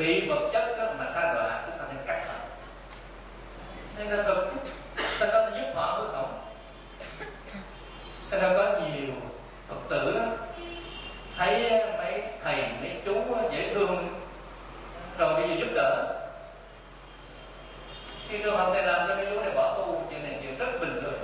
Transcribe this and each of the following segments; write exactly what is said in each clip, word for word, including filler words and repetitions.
bị vật chất đó mà sa đọa, chúng ta nên cắt họ. Nên là thực ta có thể giúp họ được không? Thế nên có nhiều Phật tử đó, thấy mấy thầy mấy chú dễ thương rồi bây giờ giúp đỡ. Khi trường hợp thầy làm cho mấy chú này bỏ tu, chuyện này chuyện rất bình thường.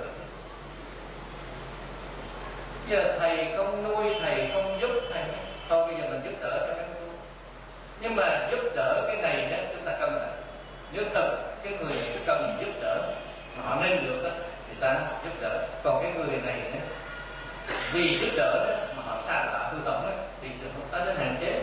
Giờ thầy không nuôi, thầy không giúp, thầy thôi bây giờ mình giúp đỡ cho mấy chú. Nhưng mà giúp đỡ cái này đó chúng ta cần là nếu thật cái người này cần giúp đỡ mà họ nên được đó, thì ta giúp đỡ. Còn cái người này đó, vì giúp đỡ đó, mà họ xa lạ hư tổng đó, thì ta nên hạn chế.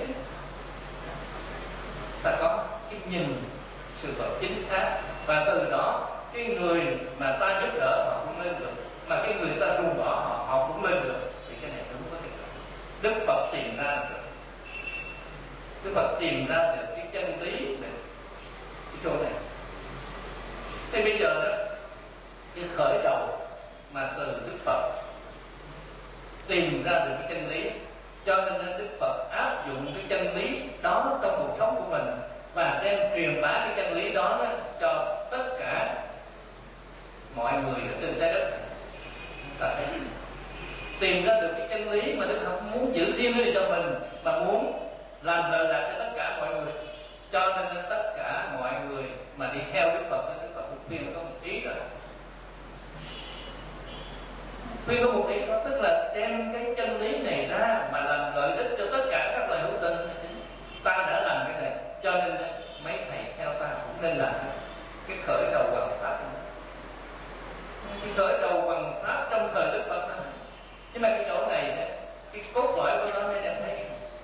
Ta có cái nhìn sự vật chính xác, và từ đó cái người mà ta giúp đỡ họ cũng lên được, mà cái người ta ruồng bỏ họ họ cũng lên được, thì cái này đúng có thể. Đức Phật tìm ra được, Đức Phật tìm ra được cái chân lý về cái chỗ này. Thế bây giờ đó, cái khởi đầu mà từ Đức Phật tìm ra được cái chân lý, cho nên Đức Phật áp dụng cái chân lý đó trong cuộc sống của mình và đem truyền bá cái chân lý đó, đó cho tất cả mọi người ở trên trái đất. Ta thấy tìm ra được cái chân lý mà Đức Phật muốn giữ riêng cho mình, mà muốn làm lợi lạc cho tất cả mọi người. Cho nên tất cả mọi người mà đi theo Đức Phật, Đức Phật cũng khuyên có một ý rồi. Khuyên có một ý đó, tức là đem cái chân lý này ra mà làm lợi ích cho tất cả các loài hữu tình. Ta đã làm cái này, cho nên mấy thầy theo ta cũng nên làm cái khởi đầu bằng pháp. Cái khởi đầu bằng pháp trong thời Đức Phật đó. Nhưng mà cái chỗ này, cái cốt lõi của nó mới đem thấy,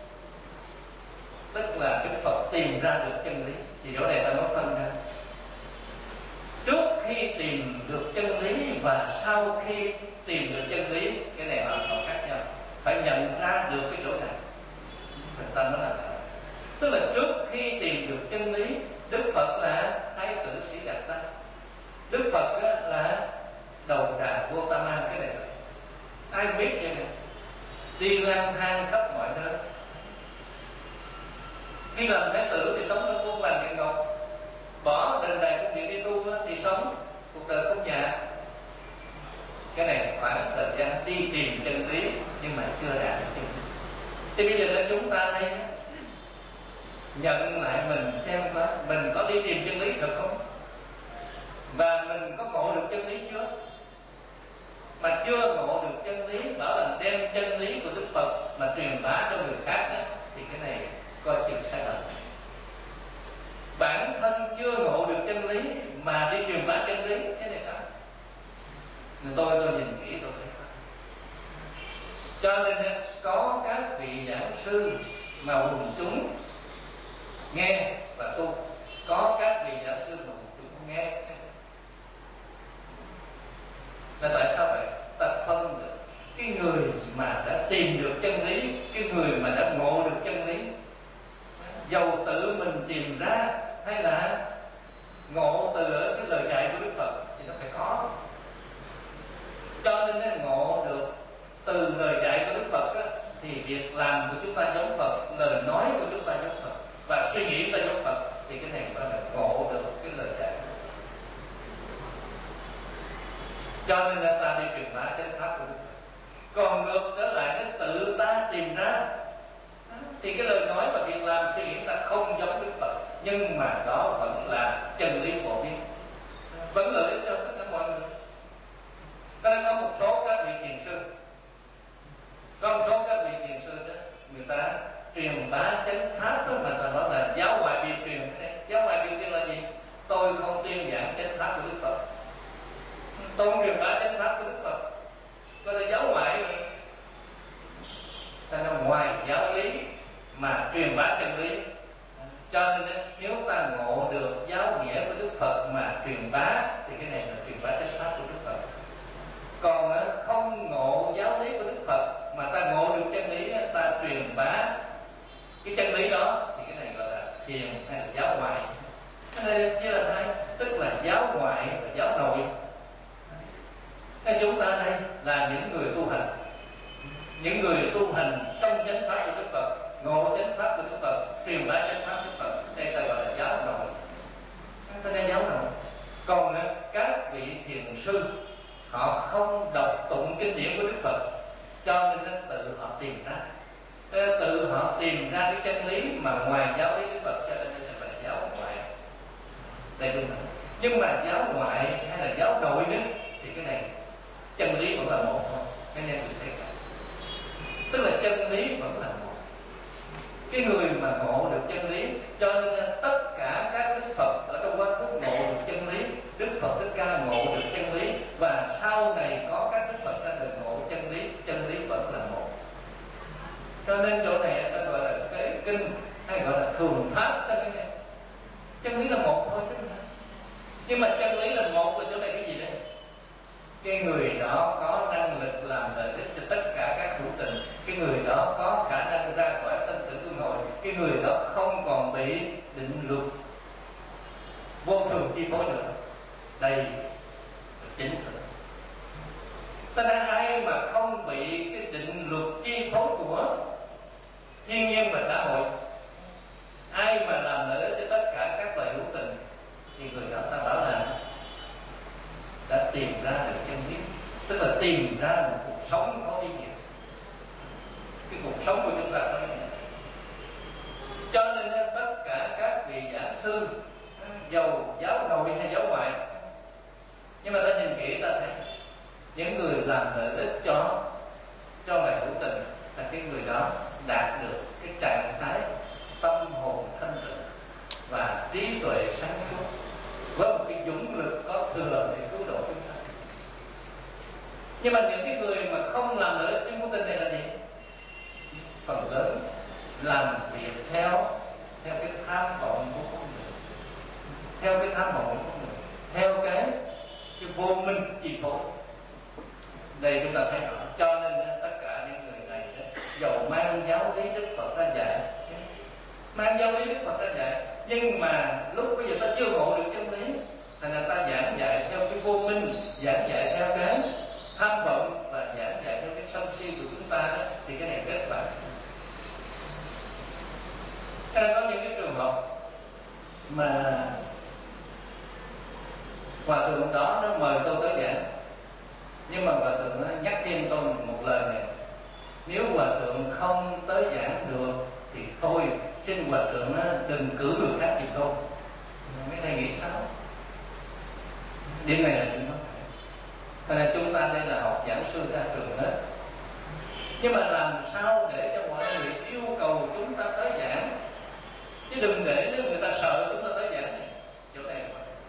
tức là Đức Phật tìm ra được chân lý. Thì chỗ này ta nói phân ra, trước khi tìm được chân lý và sau khi tìm được chân lý, cái này hoàn toàn khác nhau. Phải nhận ra được cái chỗ này, người ta nói là tức là trước khi tìm được chân lý, Đức Phật là thái tử Sĩ Đạt Ta, Đức Phật là đầu đà Gotama. Cái này là ai biết vậy này, đi lang thang khắp mọi nơi. Khi làm thái tử thì sống trong muôn vàn điện ngọc, bỏ đền đài cung điện đi tu thì sống cuộc đời không nhà. Cái này khoảng thời gian đi tìm chân lý nhưng mà chưa đạt được chân lý. Thì bây giờ là chúng ta đây nhận lại mình xem có mình có đi tìm chân lý được không, và mình có ngộ được chân lý chưa. Mà chưa ngộ được chân lý, bảo là đem chân lý của Đức Phật mà truyền bá cho người khác đó, thì cái này coi chừng sai lầm. Bản thân chưa ngộ được chân lý mà đi truyền bá chân lý, cái này sao? Tôi tôi nhìn kỹ tôi thấy. Cho nên có các vị giảng sư mà quần chúng nghe và tu, có các vị giảng sư mà quần chúng nghe. Là tại sao vậy? Ta phân được cái người mà đã tìm được chân lý, cái người mà đã ngộ được chân lý, dầu tự mình tìm ra hay là ngộ từ ở cái lời dạy của Đức Phật thì nó phải có. Cho nên nó ngộ được từ lời dạy của Đức Phật đó, thì việc làm của chúng ta giống Phật, lời nói của chúng ta giống Phật, và suy nghĩ ta giống Phật, thì cái này phải là ngộ được cái lời dạy. Cho nên là ta đi truyền bá chánh pháp của Đức Phật. Còn ngược trở lại cái tự ta tìm ra, thì cái lời nói và việc làm suy nghĩ ta không giống Đức Phật, nhưng mà đó vẫn là chân lý phổ biến, vẫn lợi ích cho tất cả mọi người. Cho nên có một số các vị thiền sư, có một số các vị thiền sư đó, người ta truyền bá chánh pháp đó, mà ta nói là giáo ngoại biên truyền. Giáo ngoại biên truyền là gì? Tôi không tuyên giảng chánh pháp của Đức Phật, tôi không truyền bá chánh pháp của Đức Phật, tôi là giáo ngoại mà. Ta nói ngoài giáo lý mà truyền bá chân lý. Cho nên nếu ta ngộ được giáo nghĩa của Đức Phật mà truyền bá, thì cái này là truyền bá chánh pháp của Đức Phật. Còn không ngộ giáo lý của Đức Phật mà ta ngộ được chân lý, ta truyền bá cái chân lý đó, thì cái này gọi là thiền hay là giáo ngoại. Cái này chia là hai, tức là giáo ngoại và giáo nội. Nên chúng ta đây là những người tu hành, những người tu hành trong chánh pháp của Đức Phật, ngộ chánh pháp của Đức Phật, truyền bá chánh pháp của Đức Phật. Đây ngoài giáo lý Đức Phật cho nên là giáo ngoại. Đây đúng là. Nhưng mà giáo ngoại hay là giáo nội đó thì cái này chân lý vẫn là một thôi. Cái này mình thấy cả. Tức là chân lý vẫn là một. Cái người mà ngộ được chân lý, cho nên tất cả các Đức Phật ở trong quá khứ ngộ được chân lý, Đức Phật Thích Ca ngộ được chân lý, và sau này có các Đức Phật ra đời ngộ chân lý, chân lý vẫn là một. Cho nên chỗ này ta gọi là cái kinh hay gọi là thường pháp cho cái này. Chân lý là một thôi chứ không. Nhưng mà chân lý là một ở chỗ này cái gì đây? Cái người đó có năng lực làm lợi ích cho tất cả các hữu tình. Cái người đó có khả năng ra khỏi sinh tử luân hồi. Cái người đó không còn bị định luật vô thường chi phối nữa. Đây là chính thực. Cho nên ai mà không bị cái định luật chi phối của thiên nhiên và xã hội, ai mà làm lợi ích cho tất cả các loài hữu tình, thì người đó ta bảo là đã tìm ra được chân lý, tức là tìm ra một cuộc sống có ý nghĩa. Cái cuộc sống của chúng ta có ý nghĩa. Cho nên tất cả các vị giảng sư, dầu giáo nội hay giáo ngoại, nhưng mà ta nhìn kỹ ta thấy những người làm lợi ích cho cho loài hữu tình là cái người đó đạt được cái trạng thái tâm hồn thanh tịnh và trí tuệ sáng suốt, với một cái dũng lực có thừa để cứu độ chúng ta. Nhưng mà những cái người mà không làm lợi ích cho hữu tình này là gì? Phần lớn làm việc theo theo cái tham vọng của con người, theo cái tham vọng của con người, theo cái cái vô minh chi phối. Đây chúng ta thấy rõ. Cho nên tất cả những người này dầu mang giáo lý Đức Phật ra dạy, mang giáo lý Đức Phật ra dạy, nhưng mà lúc bây giờ ta chưa ngộ được chân lý, thành ra ta giảng dạy theo cái vô minh, giảng dạy theo cái tham vọng và giảng dạy theo cái sân si của chúng ta đó, thì cái này kết bạn. Cho nên có những cái trường hợp mà hòa thượng đó nó mời tôi tới giảng, nhưng mà hòa thượng nó nhắc thêm tôi một lời này: nếu hòa thượng không tới giảng được thì thôi, xin hòa thượng đừng cử người khác thì thôi. Mấy thầy nghĩ sao? Điểm này là chuyện đó. Thật ra chúng ta đây là học giảng sư ra trường hết, nhưng mà làm sao để cho mọi người yêu cầu chúng ta tới giảng, chứ đừng để nếu người ta sợ chúng ta tới giảng này. Chỗ này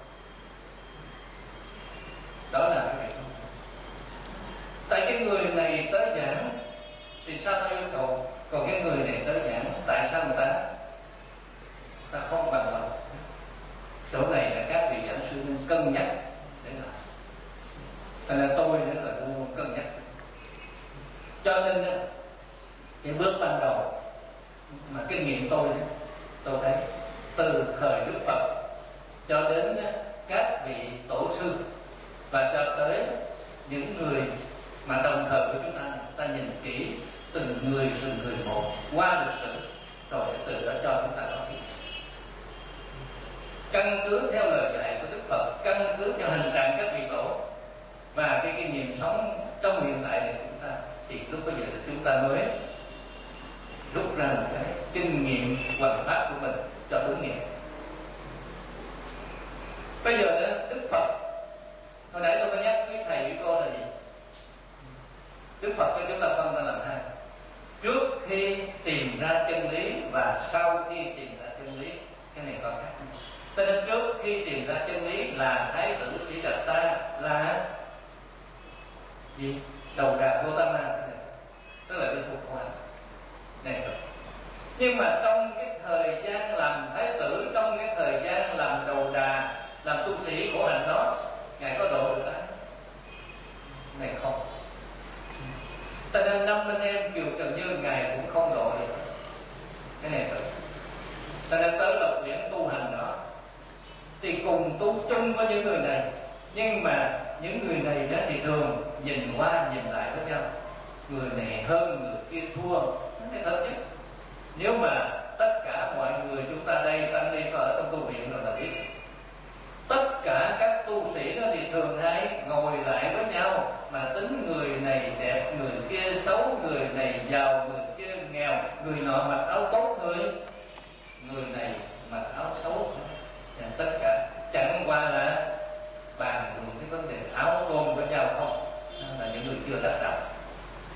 đó là cái việc. Tại cái người này tới giảng thì sao ta yêu cầu, còn cái người này tới giảng tại sao người ta ta không bằng lòng? Chỗ này là các vị giảng sư nên cân nhắc để làm. Cho nên tôi nữa là luôn cân nhắc. Cho nên cái bước ban đầu mà kinh nghiệm tôi tôi thấy từ thời Đức Phật cho đến các vị tổ sư và cho tới những người mà đồng thời của chúng ta, ta nhìn kỹ từng người từng người một qua lịch sử, rồi từ đó cho chúng ta có hiểu. Căn cứ theo lời dạy của Đức Phật, căn cứ theo hình trạng các vị tổ và cái kinh nghiệm sống trong hiện tại này của chúng ta, thì lúc bây giờ chúng ta mới rút ra một cái kinh nghiệm hoàn pháp của mình cho đúng nghĩa. Bây giờ đó, Đức Phật, hồi nãy tôi có nhắc với thầy với cô là gì? Đức Phật cho chúng ta phân ra làm hai: trước khi tìm ra chân lý và sau khi tìm ra chân lý. Cái này có khác. Cho nên trước khi tìm ra chân lý là Thái tử Sĩ Đạt Ta là gì? Đầu đà Gotama, tức là đi phục hoàn này rồi. Nhưng mà trong cái thời gian làm thái tử, trong cái thời gian làm đầu đà, làm tu sĩ khổ hạnh đó, ngài có độ được ai? Ngài không. Cho nên năm anh em Kiều Trần Như ngài cũng không độ được. Cái này rồi. Cho nên tới Lộc Liễn tu hành đó thì cùng tu chung với những người này, nhưng mà những người này đó thì thường nhìn qua nhìn lại với nhau, người này hơn người kia thua. Cái thật chứ. Nếu mà tất cả mọi người chúng ta đây tăng ni có ở trong tu viện rồi là biết, tất cả các tu sĩ đó thì thường hay ngồi lại với nhau mà tính người này đẹp, người kia xấu, người này giàu, người kia nghèo, người nọ mặc áo tốt, người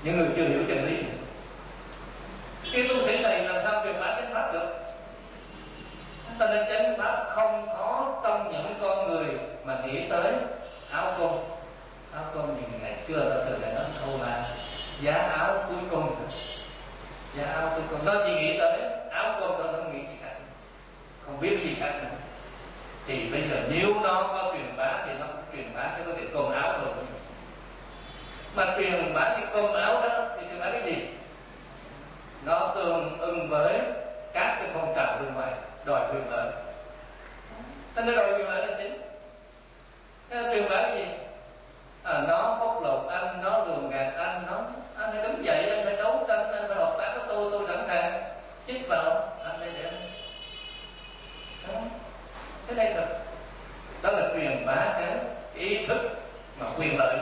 những người chưa hiểu chân lý. Cái tu sĩ này làm sao truyền bá chánh pháp được? Cho nên chánh pháp không có trong những con người mà nghĩ tới áo cung. Áo cung thì ngày xưa ta thường lại nói câu là giá áo cuối cùng, giá áo cuối cùng. Nó chỉ nghĩ tới áo cung thôi, không nghĩ gì khác, không biết gì khác nữa. Thì bây giờ nếu nó có truyền bá thì nó cũng truyền bá cái cái cơm áo thôi. Mà truyền bá cái cơm áo đó thì truyền bá cái gì? Nó tương ưng với các cái phong trào bên ngoài đòi quyền lợi. Thế nó đòi quyền lợi là chính. Thế nó truyền bá cái gì? À, nó bóc lột anh, nó lường gạt anh, nó anh phải đứng dậy, anh phải đấu tranh, anh phải hợp tác với tôi, tôi sẵn sàng chích vào anh đây để anh. Đó. Thế đây thật, đó là truyền bá cái ý thức mà quyền lợi.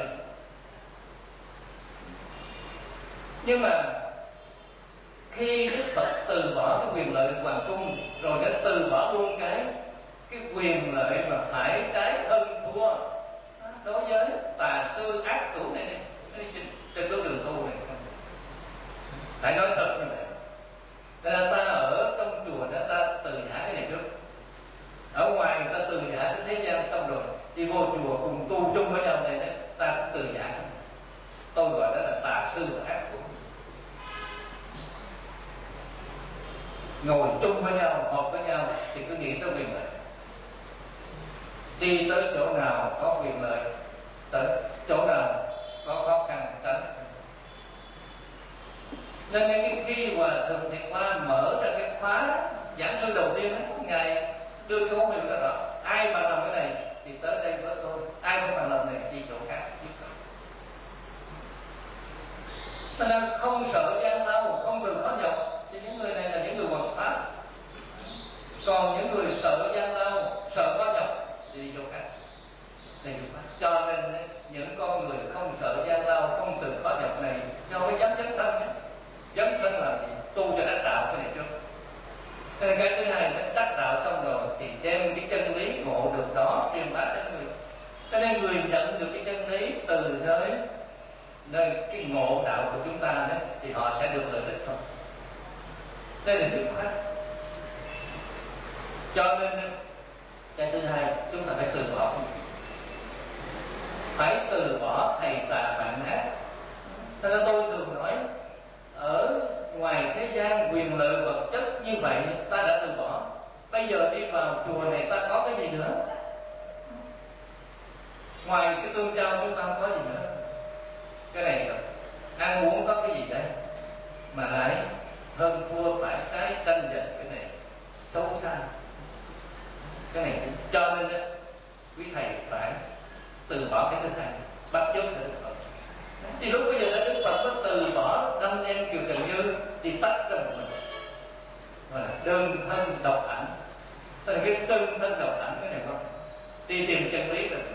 Nhưng mà khi Đức Phật từ bỏ cái quyền lợi hoàng cung, rồi đã từ bỏ luôn cái cái quyền lợi mà phải trái hơn thua đối với tà sư ác chủ này này trên, trên cái đường tu này, phải nói thật như vậy. Nên là ta ở trong chùa đó ta từ giả cái này trước, ở ngoài người ta từ giả cái thế gian xong rồi đi vô chùa cùng tu chung với nhau này, này ta cũng từ giả. Tôi gọi đó là tà sư và ác chủ. Ngồi chung với nhau, họp với nhau thì cứ nghĩ tới quyền lợi. Đi tới chỗ nào có quyền lợi, tới chỗ nào có khó khăn tránh. Nên cái khi Hòa Thượng Thiện Hoa mở ra cái khóa giảng sư đầu tiên ấy, Ngài đưa cái khẩu hiệu ra đó: ai mà làm cái này thì tới đây với tôi, ai không làm lần này đi chỗ khác. Cho nên không sợ gian lao, không từ khó nhọc, thì những người này là những người hoằng pháp. Còn những người sợ gian lao, sợ khó nhọc thì đi chỗ khác. Đi chỗ khác. Cho nên những con người không sợ gian lao, không từ khó nhọc này, do cái dám dấn thân ấy. Dấn thân là gì? Tu cho đắc đạo cái này trước. Thế nên cái thứ hai là đắc đạo xong rồi thì đem cái chân lý ngộ được đó truyền bá đến người. Cho nên người nhận được cái chân lý từ nơi nơi cái ngộ đạo của chúng ta đó, thì họ sẽ được lợi ích thôi. Đây là chuyện khác. Cho nên cái thứ hai chúng ta phải từ bỏ, phải từ bỏ thầy tà bạn ác. Thế nên tôi thường nói ở ngoài thế gian quyền lợi vật chất như vậy ta đã từ bỏ, bây giờ đi vào chùa này ta có cái gì nữa? Ngoài cái tương giao chúng ta không có gì nữa. Cái này là ăn uống có cái gì đây mà lại hơn thua phải trái tranh giành, cái này xấu xa. Cái này cho nên đó, quý thầy phải từ bỏ cái thứ hai, bắt chước Đức Phật. Thì lúc bây giờ Đức Phật có từ bỏ năm em Kiều Trần Như thì tách ra một mình, gọi là đơn thân độc ảnh. Tức là cái đơn thân độc ảnh cái này không đi tìm chân lý được.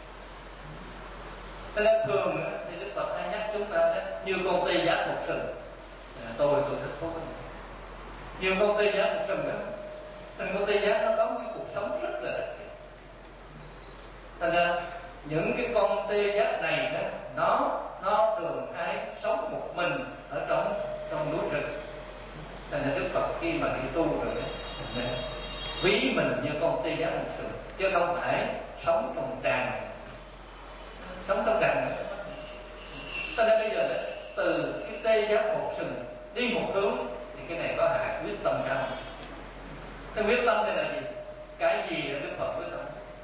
Cho nên thường thì Đức Phật hay nhắc chúng ta đó, như con tê giác một sừng. Tôi tôi thích thú như con tê giác một sừng đó. Thành con tê giác nó có một cái cuộc sống rất là đặc biệt. Thành ra những cái con tê giác này đó, nó nó thường hay sống một mình ở trong trong núi rừng. Thành ra Đức Phật khi mà đi tu rồi đó, ví mình như con tê giác một sừng, chứ không phải sống trong tràng, sống trong tràng nữa. Cho nên bây giờ đó, từ cái tê giác một sừng đi một hướng thì cái này có hại quyết tâm cao. Cái quyết tâm này là gì? Cái gì là Đức Phật quyết tâm?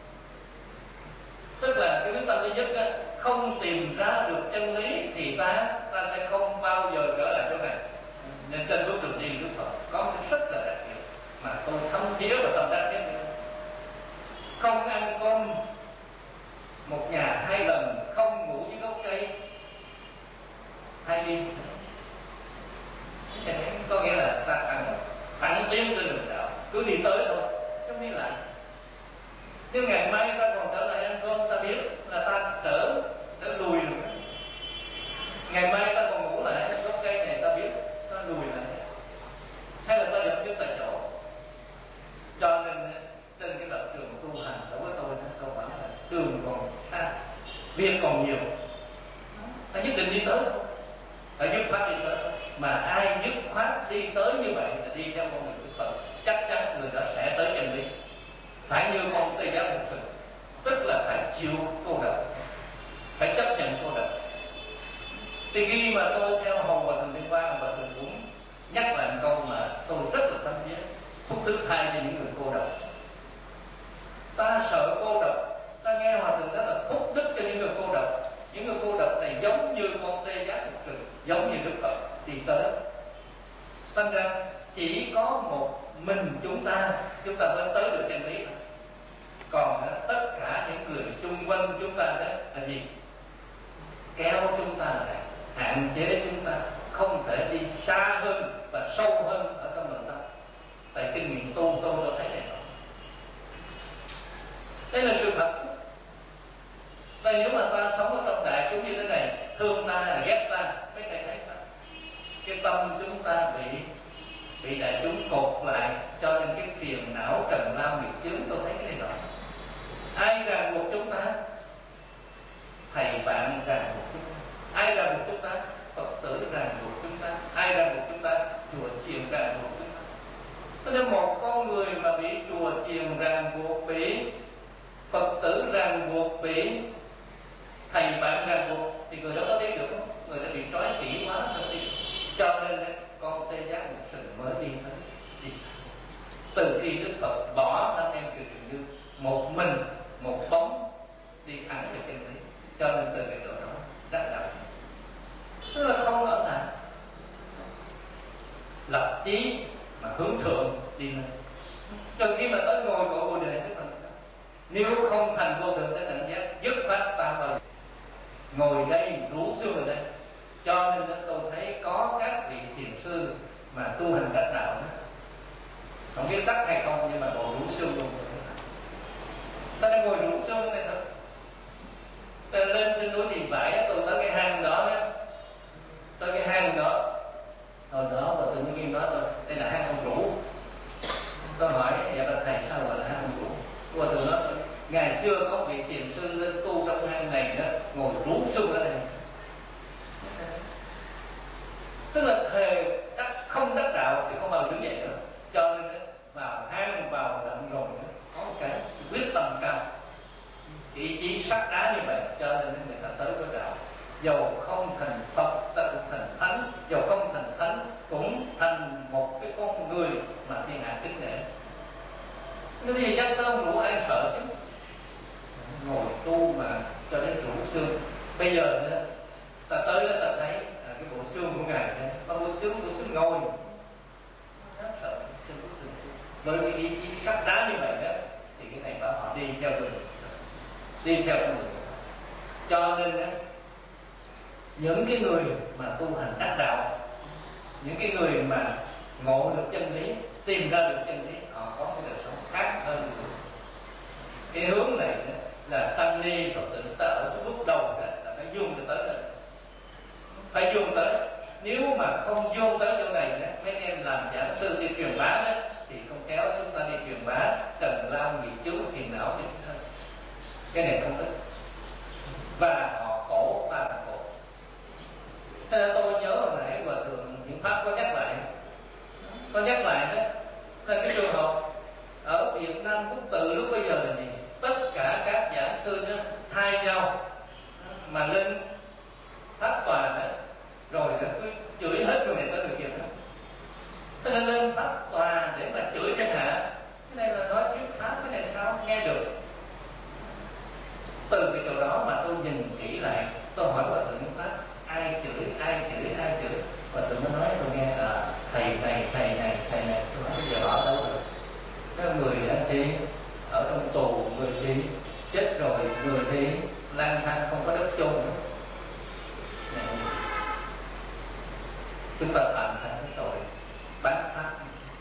Tức là cái quyết tâm thứ nhất á, không tìm ra được chân lý thì ta ta sẽ không bao giờ trở lại chỗ này. Nên trên bước đường đi Đức Phật có một rất là đặc biệt mà tôi thấm thía và tâm đắc nhất. Không ăn cơm một nhà hai lần, không ngủ dưới gốc cây hai đêm. Có nghĩa là ta thẳng thẳng tiến trên đường đạo, cứ đi tới thôi, không đi lại. Nếu ngày mai ta còn trở lại ăn cơm, ta biết là ta trở đã lùi rồi. Ngày mai ta còn ngủ lại gốc cây này, ta biết ta lùi lại, hay là ta dập trước tại chỗ. Cho nên trên cái lập trường tu hành đối với tôi không phải là đường còn xa, việc còn nhiều, ta nhất định đi tới. phải dứt khoát đi tới. Mà ai dứt khoát đi tới như vậy là đi theo con đường Đức Phật, chắc chắn người đó sẽ tới chân lý. Phải như con Tây Giác Mục Sự, tức là phải chịu cô độc, phải chấp nhận cô độc. Thì khi mà tôi theo Hồng và Thượng Liên Quang, và Thượng cũng nhắc lại một câu mà tôi rất là tâm thiết: phúc đức thay cho những người cô độc. Ta sợ cô độc, ta nghe Hòa Thượng nói là phúc đức cho những người cô độc. Những người cô độc này giống như con Tê Giác Mục Sự, giống như Đức Phật đi tới. Thành ra chỉ có một mình chúng ta, chúng ta mới tới được chân lý. Còn tất cả những người chung quanh chúng ta đó là gì? Kéo chúng ta lại, hạn chế chúng ta không thể đi xa hơn và sâu hơn ở trong nội tâm. Tại kinh nghiệm tu tôi đã thấy này rồi. Đây là sự thật. Và nếu mà ta sống ở trong đại chúng như thế này, thương ta là ghét ta, mấy thầy thấy sao? Cái tâm chúng ta bị bị đại chúng cột lại, cho nên cái phiền não trần lao nghiệp chướng, tôi thấy cái này rồi. Ai ràng buộc chúng ta? Thầy bạn ràng buộc chúng ta. Ai ràng buộc chúng ta? Phật tử ràng buộc chúng ta. Ai ràng buộc chúng ta? Chùa chiền ràng buộc chúng ta. Cho nên một con người mà bị chùa chiền ràng buộc, bị Phật tử ràng buộc, bị thầy bạn ràng buộc, thì người đó có đi được không? Người ta bị trói kỹ quá rồi đi. Cho nên con Tê Giác Mục Sự mới đi tới đi. Từ khi Đức Phật bỏ anh em Kiều Trường Dương, một mình, một bóng đi thẳng về chân lý. Cho nên từ cái chỗ đó đắc đạo, tức là không ở lại, lập chí mà hướng thượng đi lên. Cho khi mà tới ngồi của Bồ Đề, Đức Phật nếu không thành vô thượng tới cảnh giác, dứt khoát ta vào ngồi đây rủ xuống ở đây. Cho nên tôi thấy có các vị thiền sư mà tu hành đắc đạo đó, không biết đắc hay không, nhưng mà bộ rủ xương luôn. Ta đang ngồi rủ xương này thôi. Ta lên trên núi Tiền Bãi, tôi tới cái hang đó đó, tới cái hang đó, hồi đó và tự nhiên nói tôi đây là hang ông rủ. Tôi hỏi dạ là thầy sao gọi là hang ông rủ? Và tôi nói ngày xưa có vị thiền sư lên tu trong hang này đó, ngồi rủ xương ở đây. Tức là thề đắc, không đắc đạo thì không bao giờ đứng dậy nữa. Cho nên vào hang, vào lặng rồi có một cái quyết tâm cao, ý chí sắt đá như vậy, cho nên người ta tới với đạo. Dầu không thành Phật ta cũng thành thánh, dầu không thành thánh cũng thành một cái con người mà thiên hạ kính nể. Cái gì nhắc tới ông rủ ai sợ chứ? Ngồi tu mà cho đến rủ xương. Bây giờ nữa ta tới đó ta thấy à, cái bộ xương của ngài này, mà bộ xương bộ xương ngồi rất sợ trên bức tường. Với cái ý chí sắt đá như vậy đó, thì cái này bảo họ đi theo đường, đi theo con đường. Cho nên đó, những cái người mà tu hành đắc đạo, những cái người mà ngộ được chân lý, tìm ra được chân lý, họ có cái đời sống khác hơn. Cái hướng này đó, là tăng ni Phật tử ta ở cái bước đầu đó, là phải dùng cho tới đây, phải dùng tới. Nếu mà không vô tới chỗ này đó, mấy em làm giảng sư đi truyền bá đó, thì không kéo chúng ta đi truyền bá trần lao nghiệp chướng phiền não cho chúng ta. Cái này không thích, và họ khổ, ta là khổ. Thế nên tôi nhớ hồi nãy Hòa Thượng Hiển Pháp có nhắc lại, có nhắc lại đó, là cái trường hợp ở Việt Nam cũng từ lúc bây giờ là gì? Tất cả các giảng sư đó thay nhau mà lên pháp tòa đó, rồi nó cứ chửi hết người này tới người kia đó. Thế nên lên pháp tòa để mà chửi cái hạ, cái này là nói thuyết pháp, cái này sao nghe được? Từ cái chỗ đó mà tôi nhìn kỹ lại, tôi hỏi Hòa Thượng Pháp, ai chửi, ai chửi, ai chửi? Hòa Thượng nó nói tôi nghe là thầy này, thầy này, thầy này. Tôi nói bây giờ họ đâu rồi? Các người đã thì ở trong tù, người thì chết rồi, người thì lang thang không có đất chôn nữa. Chúng ta phạm thành cái tội bán pháp,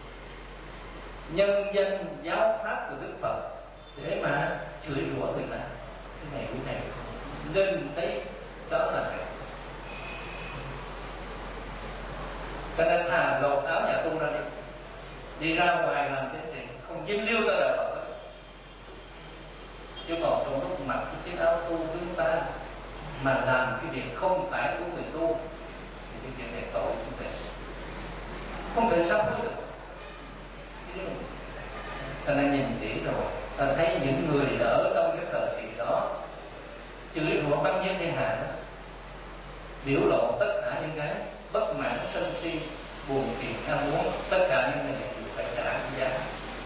nhân danh giáo pháp của Đức Phật để mà chửi rủa người ta. Cái này cái này nên thấy đó là này. Cho nên thà lột áo nhà tu ra đi, đi ra ngoài làm cái gì không dính liêu tới đời Phật. Chứ còn trong lúc mặc cái chiếc áo tu chúng ta mà làm cái việc không phải của người tu thì cái không thể sám hối được. Ta nên nhìn kỹ rồi, ta thấy những người ở trong cái thời kỳ đó chửi rủa bắn giết thiên hạ, biểu lộ tất cả những cái bất mãn, sân si, buồn phiền, ham muốn, tất cả những này đều phải trả cái giá.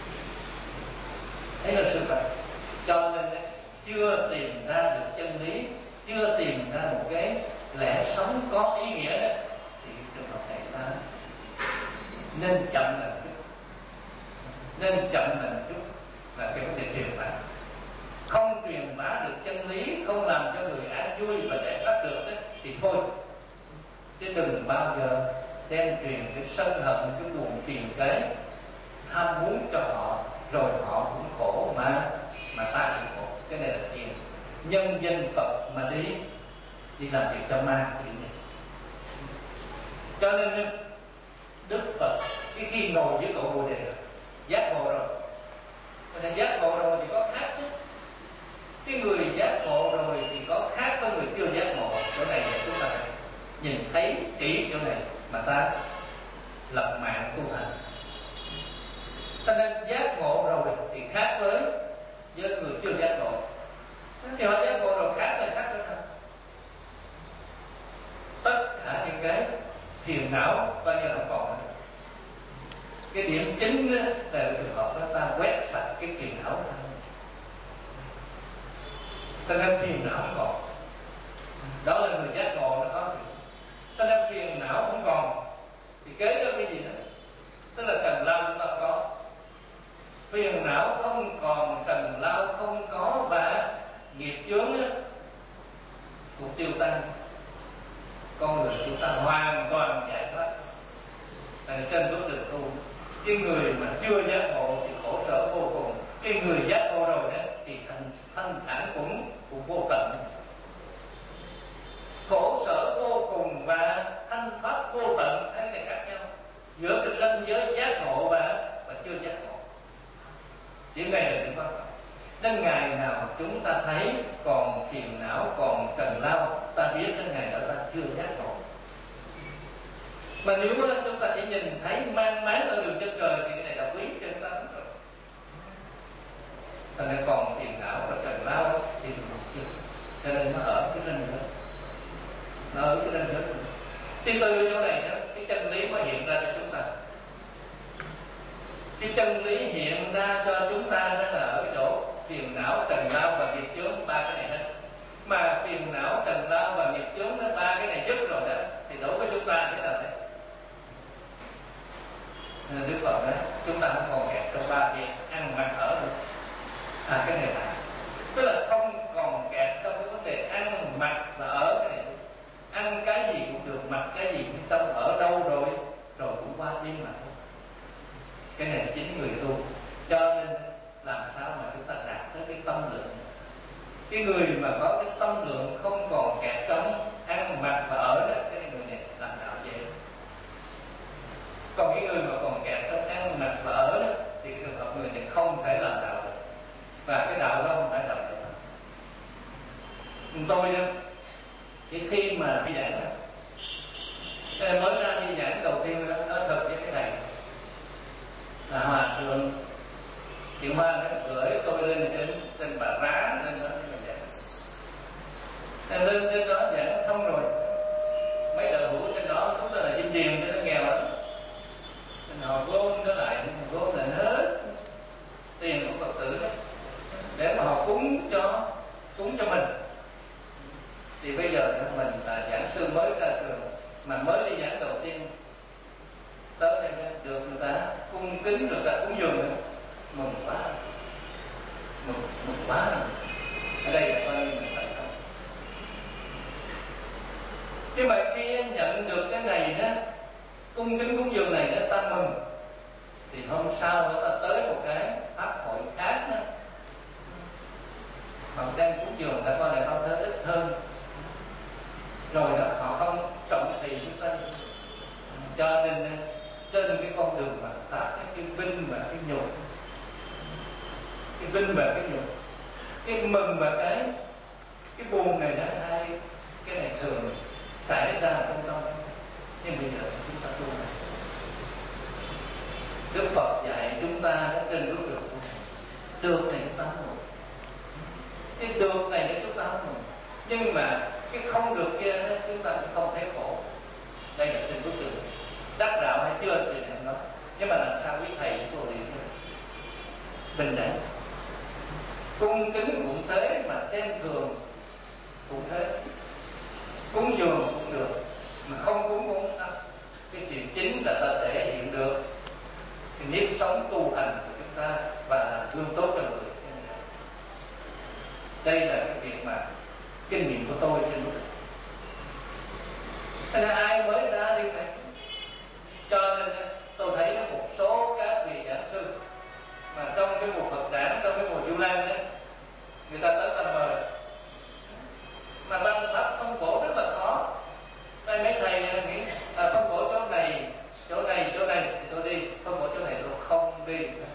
Đấy là sự thật. Cho nên chưa tìm ra được chân lý, chưa tìm ra một cái lẽ sống có ý nghĩa đó, thì trường hợp này ta nên chậm lại chút, nên chậm lại chút là cái vấn đề truyền bá. Không truyền bá được chân lý, không làm cho người an vui và giải thoát được đó, thì thôi. Chứ đừng bao giờ đem truyền cái sân hận, cái buồn phiền, cái tham muốn cho họ, rồi họ cũng khổ mà mà ta cũng khổ. Cái này là chuyện nhân danh Phật mà đi đi làm việc cho ma thì này. Cho nên Đức Phật cái khi ngồi với cội Bồ Đề giác ngộ rồi, cho nên giác ngộ rồi thì có khác chứ. Cái người giác ngộ rồi thì có khác với người chưa giác ngộ. Chỗ này chúng ta phải nhìn thấy kỹ chỗ này mà ta lập mạng tu hành. Cho nên giác ngộ rồi thì khác với với người chưa giác ngộ. Thì họ giác ngộ rồi khác là khác nữa thôi. Tất cả những cái phiền não bao nhiêu không còn nữa. Cái điểm chính là trường hợp đó ta quét sạch cái phiền não thôi. Cho nên phiền não không còn. Đó là người giác ngộ nó có. Cho nên phiền não không còn thì kế đó cái gì nữa? Tức là trần lao chúng ta có. Phiền não không còn, trần lao không có, và nghiệp chướng cũng tiêu tan. Con người chúng ta hoàn toàn giải thoát. Tại trên bước đường tu, cái người mà chưa giác ngộ thì khổ sở vô cùng. Cái người giác ngộ rồi đó thì thành thanh thản cũng cũng vô tận. Khổ sở vô cùng và thanh thoát vô tận, cái này khác nhau. Giữa cái ranh giới giác ngộ và và chưa giác ngộ. Điểm này là điểm quan trọng. Đến ngày nào chúng ta thấy còn phiền não, còn trần lao, ta biết đến ngày đó ta chưa giác ngộ. Mà nếu chúng ta chỉ nhìn thấy mang máng ở đường chân trời thì cái này là quý trên ta lắm rồi. Cho nên còn phiền não và trần lao thì chưa. Cho nên nó ở cái ranh giới, nó ở cái ranh giới. Thì từ chỗ này đó, cái chân lý mới hiện ra cho chúng ta. Cái chân lý hiện ra cho chúng ta đó là ở cái chỗ phiền não, trần lao và nghiệp chướng, ba cái này đó. Mà phiền não, trần lao và nghiệp chướng đó, ba cái này dứt rồi đó, thì đối với chúng ta thế nào đấy? Đức Phật đó, chúng ta không còn kẹt trong ba việc ăn mặc ở nữa. À cái này là tức là không còn kẹt trong cái vấn đề ăn mặc và ở cái này. Ăn cái gì cũng được, mặc cái gì cũng xong, ở đâu rồi rồi cũng qua đi mà thôi. Cái này là chính người tu. Cho nên làm sao mà chúng ta đạt tới cái tâm lượng. Cái người mà có cái tâm lượng không còn kẹt trong ăn mặc và ở đó, cái người này làm đạo dễ. Còn cái người mà còn kẹt trong ăn mặc và ở đó thì trường hợp người này không thể làm đạo được. Và cái đạo đó không phải đạo được. Tôi đó, thì khi mà đi giảng đó, mới ra đi giảng đầu tiên đó, nói thật với cái này là hòa thượng Thiệu Hoa đã gửi tôi lên trên trên Bà Rá lên đó để mà giảng. Lên trên đó giảng xong rồi, mấy đạo hữu trên đó lúc đó là Vinh Điền cho nó nghèo lắm, nên họ gom nó lại, gom lại hết tiền của Phật tử đó để mà họ cúng cho cúng cho mình. Thì bây giờ mình là giảng sư mới ra trường mà mới đi giảng đầu tiên, tới đây được người ta cung kính, người ta cúng dường nữa, mừng quá, mừng mừng quá. Ở đây là coi như mình thành công. Nhưng mà khi nhận được cái này đó, cung kính cúng dường này đó, ta mừng. Thì hôm sau ta tới một cái pháp hội khác đó, họ đang cúng dường, ta coi lại không thấy ít hơn. Rồi đó họ không trọng thị chúng ta. Cho nên trên cái con đường mà ta cái vinh và cái nhục, cái vinh và cái nhục, cái mừng và cái cái buồn này đó, hai cái này thường xảy ra trong tâm. Nhưng bây giờ chúng ta tu này Đức Phật dạy chúng ta ở trên bước đường tu. Đường này chúng ta không mừng, cái đường này để chúng ta không mừng, nhưng mà cái không được kia đó, chúng ta cũng không thấy khổ. Đây là trên bước đường đắc đạo hay chưa thì em nói, nhưng mà làm sao quý thầy cô liền bình đẳng, cung kính cũng thế, mà xem thường cũng thế, cúng dường cũng được, mà không cúng cũng không. Cái chuyện chính là ta thể hiện được cái nếp sống tu hành của chúng ta và làm gương tốt cho người. Đây là cái việc mà kinh nghiệm của tôi trên lúc. Thế nên ai mới ra đi thầy, cho nên tôi thấy có một số các vị giảng sư mà trong cái mùa Phật đản, trong cái mùa Du Lan đấy, người ta tới ta mời mà băng pháp phân bổ rất là khó. Đây mấy thầy nghĩ à, phân bổ chỗ này, chỗ này, chỗ này thì tôi đi, phân bổ chỗ này tôi không đi.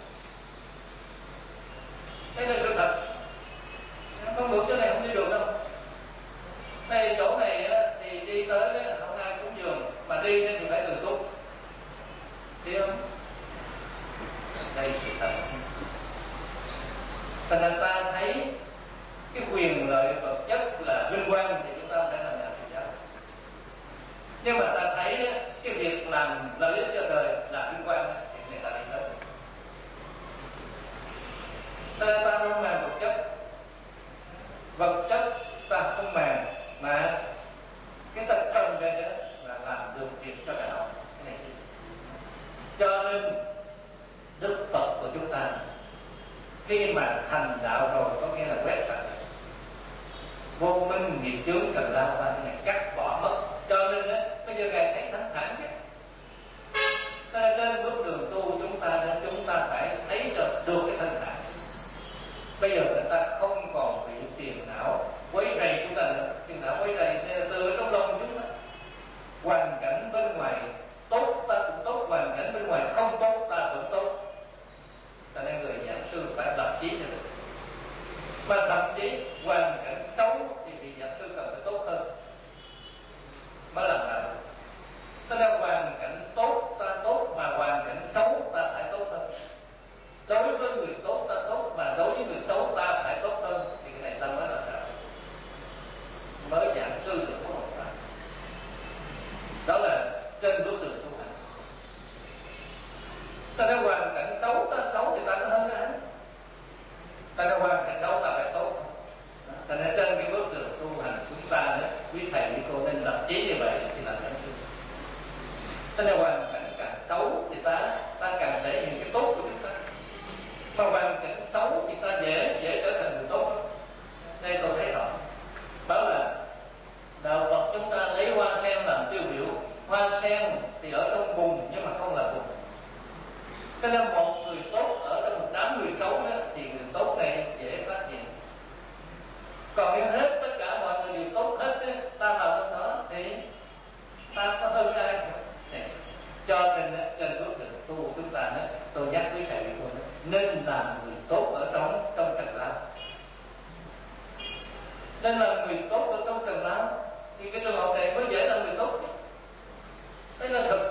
Đây là sự thật. Phân bổ chỗ này không đi được đâu. Đây chỗ này thì đi tới không ai cúng dường, mà đi thì phải từ túc. Thấy không? Đây sự thật. Thành ra ta thấy cái quyền lợi vật chất là vinh quang thì chúng ta không thể làm nhà thầy giáo. Nhưng mà ta thấy cái việc làm lợi ích cho đời là vinh quang thì người ta đi tới. Ta ta không màng vật chất, vật chất ta không màng, mà cái tập trung đây đó là làm được việc cho đạo. Cái này cho nên Đức Phật của chúng ta khi mà thành đạo rồi có nghĩa là quét sạch vô minh nghiệp chướng trần lao và cái này cắt bỏ mất. Cho nên đó, bây giờ ngài thấy thánh thản chứ. Trên bước đường tu chúng ta nên chúng ta phải thấy được được cái thanh thản. Bây giờ người ta không còn bị tiền não quấy rầy chúng ta nữa. Tiền não quấy rầy từ trong lòng chúng ta. Hoàn cảnh bên ngoài tốt ta cũng tốt, hoàn cảnh bên ngoài không tốt ta cũng tốt. Cho nên người giảng sư phải lập chí cho được. Mà thậm chí hoàn cảnh xấu thì vị giảng sư cần phải tốt hơn mới làm được. Cho nên hoàn cảnh tốt ta tốt, mà hoàn cảnh xấu ta phải tốt hơn. Đối với người tốt ta tốt, mà đối với người xấu ta phải tốt hơn. Thì cái này ta mới làm được. Mới giảng sư được có một cái. Đó là trên bước đường tu hành. Ta nói hoàn cảnh xấu ta xấu thì ta có hơn ai. Ta nói hoàn cảnh xấu ta phải tốt. Cho nên trên cái bước đường tu hành chúng ta đó, quý thầy quý cô nên lập chí như vậy thì là giảng sư. Cho nên hoàn cảnh càng xấu thì ta ta càng thể hiện cái tốt của chúng ta. Mà hoàn cảnh xấu thì ta dễ dễ trở thành người tốt. Đây tôi thấy rõ. Đó là đạo Phật chúng ta lấy hoa sen làm tiêu biểu. Hoa sen thì ở trong bùn nhưng mà không là bùn. Cho nên một người tốt ở trong một đám người xấu đó, thì người tốt này dễ phát hiện. Còn nếu hết tất cả mọi người đều tốt hết đó, ta vào trong đó thì ta có hơn ai. Cho nên trên bước đường tu của chúng ta đó, tôi nhắc quý thầy cô nên làm người tốt ở trong trong trần lao. Nên là người tốt ở trong trần lao thì cái trường hợp này mới dễ là người tốt. Đấy là thực.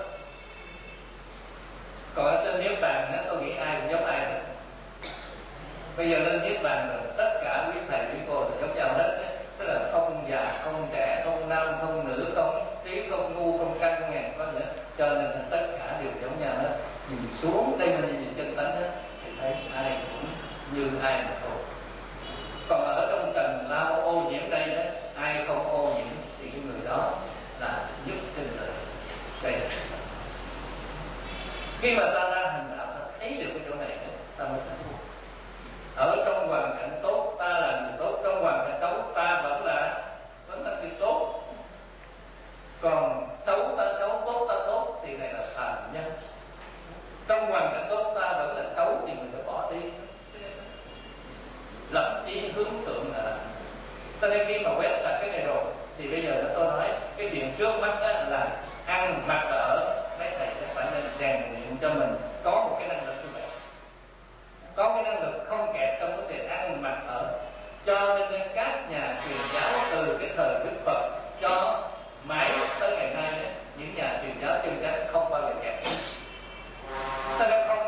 Còn ở trên Niết Bàn đó, tôi nghĩ ai cũng giống ai đó. Bây giờ lên Niết Bàn rồi tất cả quý thầy quý cô là giống nhau hết đó. Tức là không già, không trẻ, không nam, không nữ, không trí, không ngu, không căn, không ngàn có nữa. Cho nên tất cả đều giống nhau hết. Nhìn xuống đây là nhìn chân tánh hết thì thấy ai cũng như ai mà thôi. Còn ở trong trần lao ô nhiễm đây đó, ai không ô nhiễm thì cái người đó là nhất trên đời. Đây là khi mà ta ra hành đạo ta thấy được cái chỗ này đó, ta mới thấy được. Ở trong hoàn cảnh tốt ta là người tốt, trong hoàn cảnh xấu ta vẫn là vẫn là người tốt. Còn xấu ta xấu, tốt ta tốt thì này là phàm nhân. Trong hoàn cảnh tốt ta vẫn là xấu thì mình phải bỏ đi. Lập chí hướng thượng là. Cho nên khi mà quét sạch cái này rồi thì bây giờ là tôi nói cái chuyện trước mắt đó là ăn mặc ở. Mấy thầy sẽ phải nên rèn luyện cho mình có một cái năng lực như vậy, có cái năng lực không kẹt trong cái việc ăn mặc ở. Cho nên các nhà truyền giáo từ cái thời Đức Phật cho mãi tới ngày nay đó, những nhà truyền giáo chân chánh không bao giờ kẹt. Cho nên không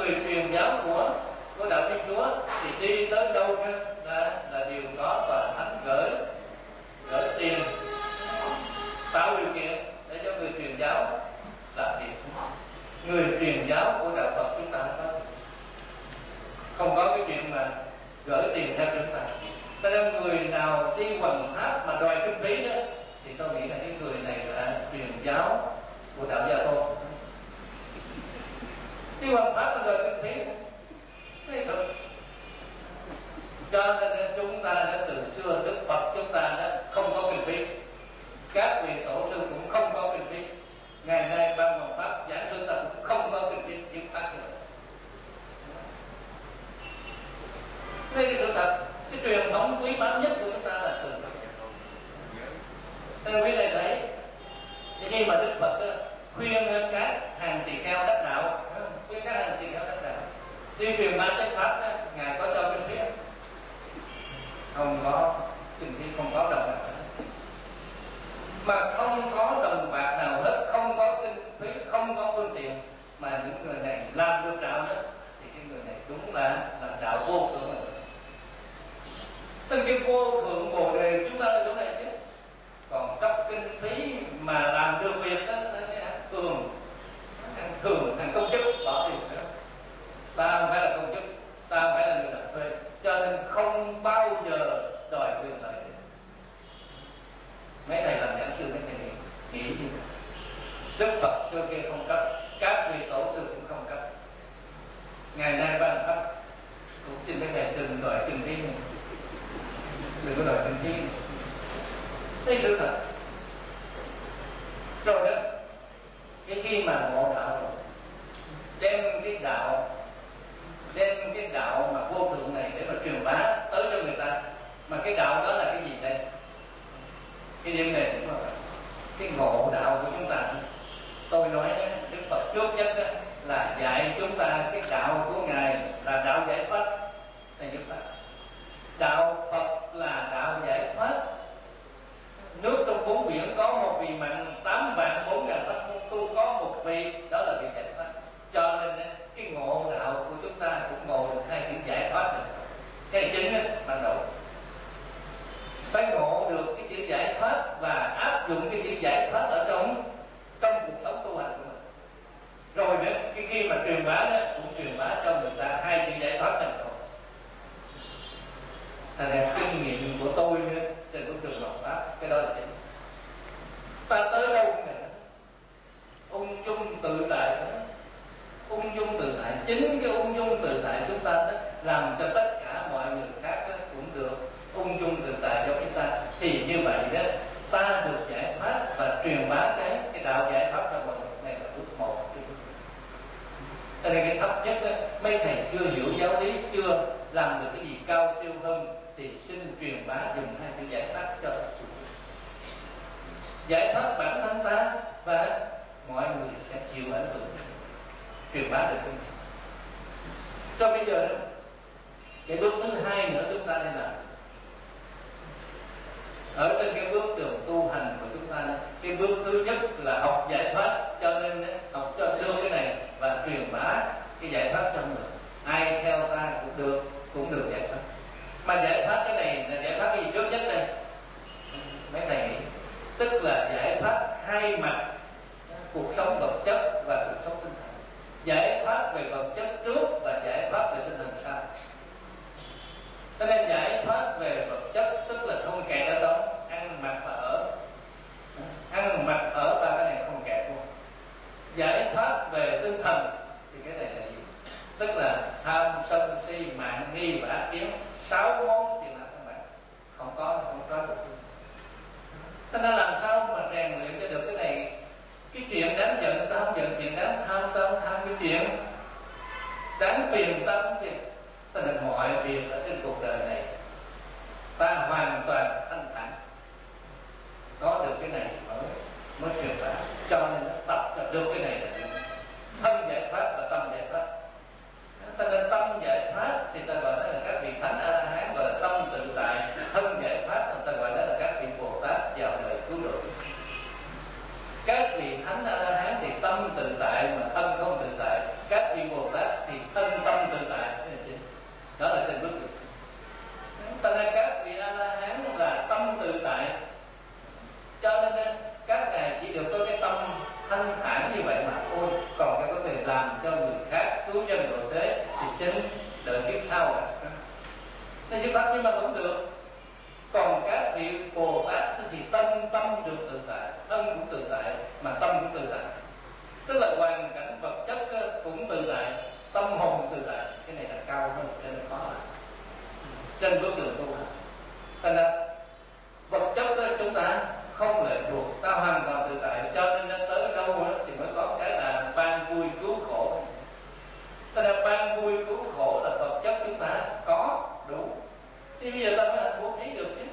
người truyền giáo của của đạo Thiên Chúa thì đi tới đâu đó là, là điều có tòa thánh gửi gửi tiền tạo điều kiện để cho người truyền giáo làm việc. Người truyền giáo của đạo Phật chúng ta có không có cái chuyện mà gửi tiền theo chúng ta. Cho nên người nào đi hoằng pháp mà đòi kinh phí đó thì tôi nghĩ là cái người này là truyền giáo của đạo Gia Tôn. Đi hoằng pháp mà đòi kinh phí thế thực. Cho nên chúng ta đã từ xưa Đức Phật chúng ta đã không có kinh phí, các vị tổ sư cũng không có kinh phí, ngày nay ban hoàng pháp giảng sư ta cũng không có kinh phí chứng phát nữa. Đây là sự thật. Cái truyền thống quý báu nhất của chúng ta là từ Phật. Nên quý này thấy khi mà Đức Phật khuyên các hàng tỳ kheo đắc đạo, khuyên các hàng tỳ kheo đắc đạo đi truyền bá chánh pháp đó, ngài có cho kinh phí không? Có kinh phí, không có đồng bạc mà không có đồng bạc nào hết, không có kinh phí, không có phương tiện mà những người này làm được đạo đó thì cái người này đúng là là đạo vô thượng rồi. Từng cái vô thượng bồ đề chúng ta ở chỗ này chứ, còn cấp kinh phí mà làm được việc đó là thường hàng thường hàng công chức bỏ tiền nữa. Ta không phải là công chức, ta không phải là người làm thuê, cho nên không bao giờ đòi quyền lợi. Mấy thầy làm giảng sư mấy thầy nghĩ, nghĩ gì Đức Phật xưa kia không cấp, các vị tổ sư cũng không cấp, ngày nay ban cấp cũng xin mấy thầy đừng đòi kinh phí, đừng có đòi kinh phí. Đây sự thật. Rồi đó, cái khi mà ngộ đạo rồi, đem cái đạo đem cái đạo mà vô thượng này để mà truyền bá tới cho người ta. Mà cái đạo đó là cái gì đây? Cái điểm này cũng là cái ngộ đạo của chúng ta. Tôi nói Đức Phật trước nhất là dạy chúng ta cái đạo của Ngài là đạo giải thoát. Này chúng ta, đạo Phật là đạo giải thoát. Nước trong bốn biển có một vị mặn, tám vạn bốn ngàn pháp môn tu có một vị, đó là vị giải thoát. Cho nên cái ngộ đạo của chúng ta cũng ngộ được hai chữ giải thoát rồi. Cái chính ban đầu phải ngộ được cái chữ giải thoát và áp dụng cái chữ giải thoát ở trong trong cuộc sống tu hành của mình. Rồi nữa, cái khi mà truyền bá đó cũng truyền bá cho người ta hai chữ giải thoát này rồi. Thành ra kinh nghiệm của tôi nữa trên con đường học pháp, cái đó là chính. Ta tới đâu cũng vậy, ung dung tự tại đó. Ung dung tự tại, chính cái ung dung tự tại chúng ta đó làm cho tất cả mọi người khác đó cũng được ung dung tự tại cho chúng ta. Thì như vậy đó, ta được giải thoát và truyền bá cái cái đạo giải thoát cho mọi người. Này là bước một. Cho nên cái thấp nhất đó, mấy thầy chưa hiểu giáo lý, chưa làm được cái gì cao siêu hơn thì xin truyền bá dùng hai chữ giải thoát cho giải thoát bản thân ta và mọi người sẽ chịu ảnh hưởng, truyền bá được. Cho bây giờ đó, cái bước thứ hai nữa chúng ta nên làm ở trên cái bước đường tu hành của chúng ta. Cái bước thứ nhất là học giải thoát, cho nên học cho được cái này và truyền bá cái giải thoát cho người. Ai theo ta cũng được, cũng được giải thoát. Mà giải thoát cái này là giải thoát cái gì trước nhất đây? Mấy thầy nghĩ tức là giải thoát hai mặt, cuộc sống vật chất và cuộc sống tinh thần. Giải thoát về vật chất trước và giải thoát về tinh thần sau. Cho nên giải thoát về vật chất tức là không kẹt ở đó, ăn mặc và ở. Ăn mặc ở ba cái này không kẹt luôn. Giải thoát về tinh thần thì cái này là gì? Tức là tham sân si mạng nghi và ác kiến, sáu món thì là các bạn không có không có được. Cho nên làm sao mà rèn luyện cho được cái này? Cái chuyện đáng giận ta không giận, chuyện đáng tham ta không tham, cái chuyện đáng phiền ta không phiền. Cho nên mọi việc ở trên cuộc đời này ta hoàn toàn thanh thản, có được cái này mới mới truyền bá. Cho nên tập được cái này là thân giải thoát và tâm giải thoát. Cho nên tâm giải thoát thì ta gọi đó là các vị thánh A La Hán, gọi là tâm tự tại. Thân giải thoát thì ta gọi đó là các vị Bồ Tát vào đời cứu độ. Các vị thánh A La Hán thì tâm tự tại mà thân không tự tại. Các vị Bồ Tát thì thân làm cho người khác, cứu dân độ thế thì chính đợi kiếp sau à. Nên chứ Pháp nhưng mà cũng được. Còn các vị Bồ Tát thì tâm tâm được tự tại, thân cũng tự tại mà tâm cũng tự tại. Tức là hoàn cảnh vật chất cũng tự tại, tâm hồn tự tại. Cái này là cao hơn, cho nên khó là trên bước đường tu hành. Thành ra vật chất đó chúng ta không lệ thuộc, ta hoàn toàn tự tại, cho nên đến tới đâu đó thì mới có cái là ban vui cứu khổ. Thành ra ban vui cứu khổ là vật chất chúng ta có đủ, thì bây giờ ta mới bố thí được chứ.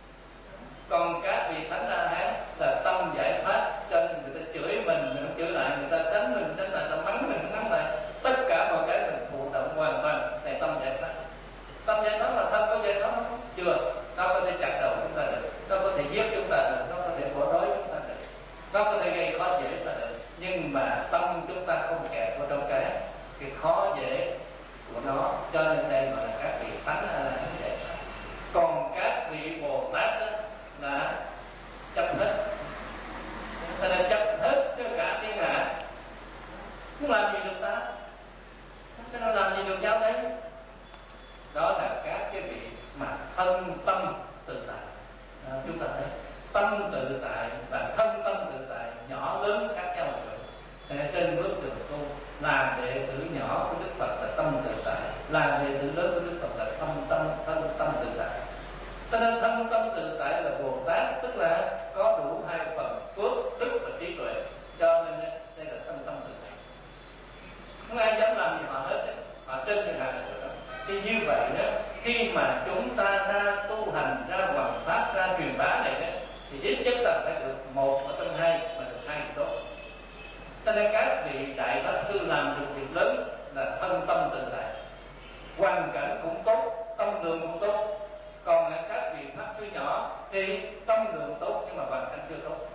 Còn các vị thánh A Hán là tâm giải thoát, cho nên người ta chửi mình, mình không chửi lại, người ta đánh mình, đánh lại, ta mắng mình, mắng lại, tất cả mọi cái mình thụ động hoàn toàn là tâm giải thoát. Tâm giải thoát là thân có giải thoát không? Chưa. Nó có thể chặt đầu chúng ta được, nó có thể giết chúng ta được, nó có thể bỏ đói chúng ta được, nó có thể gây khó dễ chúng ta được, nhưng mà tâm chúng ta không kẹt vào trong cái cái khó dễ của nó, cho nên đây gọi là các vị thánh A La Hán giải thoát. Còn các vị Bồ Tát đó là chấp hết, ta đã chấp hết cho cả thiên hạ, không làm gì được ta, cái nó làm gì được nhau đấy. Đó là các cái vị mà thân tâm tự tại. À, chúng ta thấy tâm tự tại và thân tâm tự tại nhỏ lớn khác nhau rồi. Trên bước đường tu, là đệ tử nhỏ của Đức Phật là tâm tự tại, là đệ tử lớn của Đức Phật là tâm tâm thân tâm tự tại. Cho nên thân tâm tự tại là Bồ Tát, tức là có đủ hai phần phước, đức và trí tuệ. Cho nên đây là thân tâm tự tại. Không ai dám làm gì họ hết ấy. Họ trên thiên hạ này rồi. Thì như vậy đó, khi mà chúng ta ra tu hành, ra hoằng pháp, ra truyền bá này đó, thì ít nhất là phải được một ở trong hai, mà được hai thì tốt. Cho nên các vị đại pháp sư làm được việc lớn là thân tâm tự tại, hoàn cảnh cũng tốt, tâm lượng cũng tốt. Còn các vị pháp sư nhỏ thì tâm lượng tốt nhưng mà hoàn cảnh chưa tốt.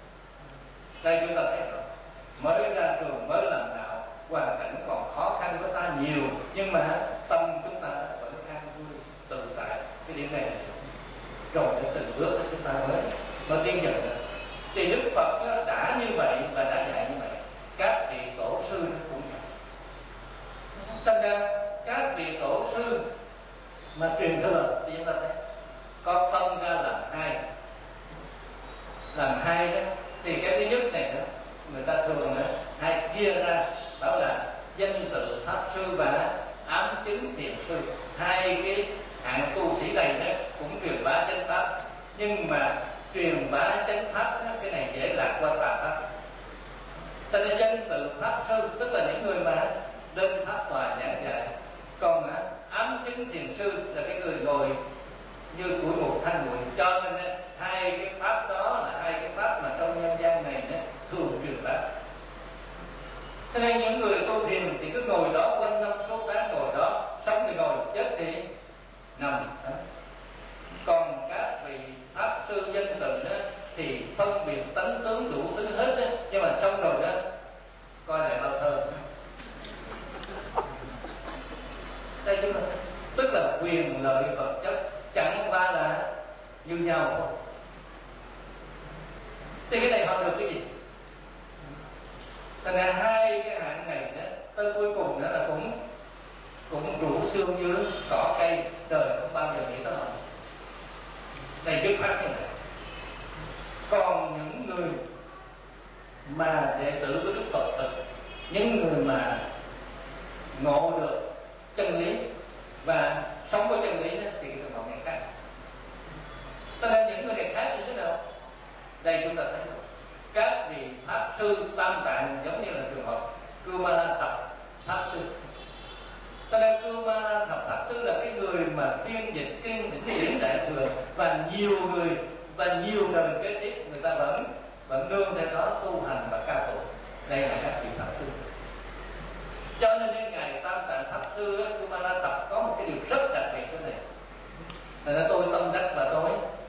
Đây chúng ta thấy rồi, mới ra trường, mới làm đạo, hoàn cảnh còn khó khăn của ta nhiều, nhưng mà tâm chúng ta vẫn an vui tự tại. Cái điểm này rồi để từng bước chúng ta mới mới tiến dần được. Thì Đức Phật đã như vậy và đã dạy như vậy, các vị tổ sư cũng vậy. Thành ra các vị tổ sư mà truyền thừa thì chúng ta thấy có phân ra làm hai, làm hai đó. Thì cái thứ nhất này đó, người ta thường đó, hay chia ra bảo là danh tự pháp sư và ám chứng thiền sư. Hai cái hạng tu sĩ này đó cũng truyền bá chánh pháp, nhưng mà truyền bá chánh pháp đó, cái này dễ lạc qua tà pháp. Cho nên danh tự pháp sư tức là những người mà lên pháp tòa giảng dạy. Còn ám chứng thiền sư là cái người ngồi như củi một than bụi. Cho nên hai cái pháp đó là hai cái pháp mà trong nhân gian này thường truyền bá. Cho nên những người tu thiền thì cứ ngồi đó quanh năm số tháng, ngồi đó, sống thì ngồi, chết thì nằm đó. Còn các vị pháp sư danh từ đó thì phân biệt tánh tướng đủ thứ hết đó, nhưng mà xong rồi đó coi lại bao thơ. Đây chúng ta tức là quyền lợi vật chất chẳng qua là như nhau thôi. Thì cái này họ được cái gì? Thành ra hai cái hạng này đó, tới cuối cùng đó là cũng cũng rủ xương dưới cỏ cây, đời không bao giờ nghĩ tới họ. Này dứt khoát như này. Còn những người mà đệ tử của Đức Phật thực, những người mà ngộ được chân lý và sống với chân lý đó, thì cái họ này khác. Cho nên những người này khác như thế nào? Đây chúng ta thấy rồi. Các vị pháp sư tam tạng giống như là trường hợp Kumara Thập pháp sư. Cho nên Kumara Thập pháp sư là cái người mà phiên dịch kinh điển đại thừa, và nhiều người và nhiều đời kế tiếp người ta vẫn vẫn nương theo đó tu hành và ca tụng. Đây là các vị pháp sư. Cho nên cái ngài tam tạng pháp sư Kumara Thập có một cái điều rất đặc biệt thế này. Là tôi tâm đắc và tôi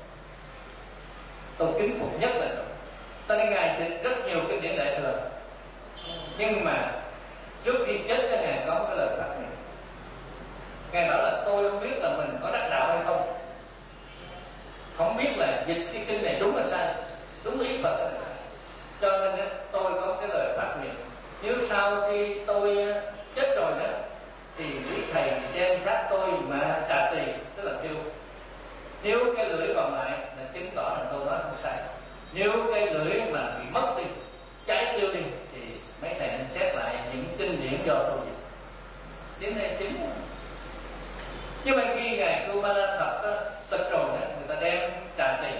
tôi kính phục nhất là rồi. Cho nên ngài dịch rất nhiều kinh điển đại thừa, nhưng mà trước khi chết cho ngài có một cái lời phát này. Ngài bảo là tôi không biết là mình có đắc đạo hay không, không biết là dịch cái kinh này đúng là sai, đúng ý Phật. Cho nên tôi có cái lời phát nguyện, Nếu sau khi tôi chết rồi đó thì quý thầy đem xác tôi mà trả tiền, tức là tiêu. Nếu cái lưỡi còn lại là chứng tỏ là tôi nói không sai. Nếu cái lưỡi mà bị mất đi, cháy tiêu đi, thì mấy thầy nên xét lại những kinh điển do tôi dịch. Tiếng này chính. Nhưng mà khi ngài Kumara Thập tịch rồi đó, người ta đem trả tiền,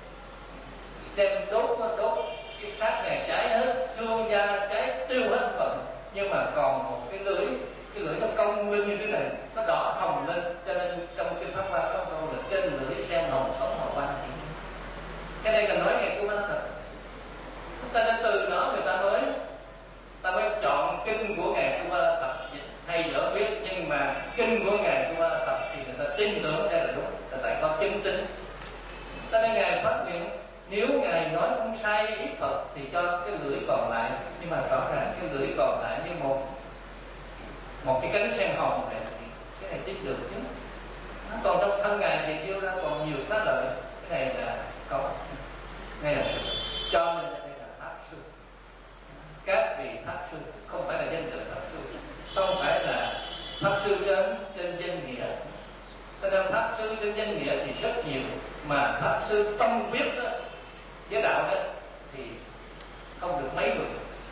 đem đốt đốt cái xác này cháy hết, xương da cháy tiêu hết phận, nhưng mà còn một cái lưỡi, cái lưỡi nó cong lên như thế này, nó đỏ hồng lên, cho nên trong kinh Pháp Hoa có câu là trên lưỡi sen hồng sống màu hoa. Cái đây là nói ngày Kumara Thập. Ta nên từ đó người ta mới ta mới chọn kinh của ngài Kumara Thập dịch hay dở biết, nhưng mà kinh của ngài Kumara Thập thì người ta tin tưởng đây là đúng, là tại có chứng tính. Cho nên ngài phát nguyện nếu ngài nói không sai ý Phật thì cho cái lưỡi còn lại, nhưng mà rõ ràng cái lưỡi còn lại như một một cái cánh sen hồng này, cái này tin được chứ. Còn trong thân ngài thì chưa ra còn nhiều xá lợi, cái này là có, này là cho nên đây là pháp sư. Các vị pháp sư không phải là danh từ pháp sư, không phải là pháp sư trên trên danh nghĩa. Cho nên pháp sư trên danh nghĩa thì rất nhiều, mà pháp sư tâm quyết đó, giới đạo đó thì không được mấy người.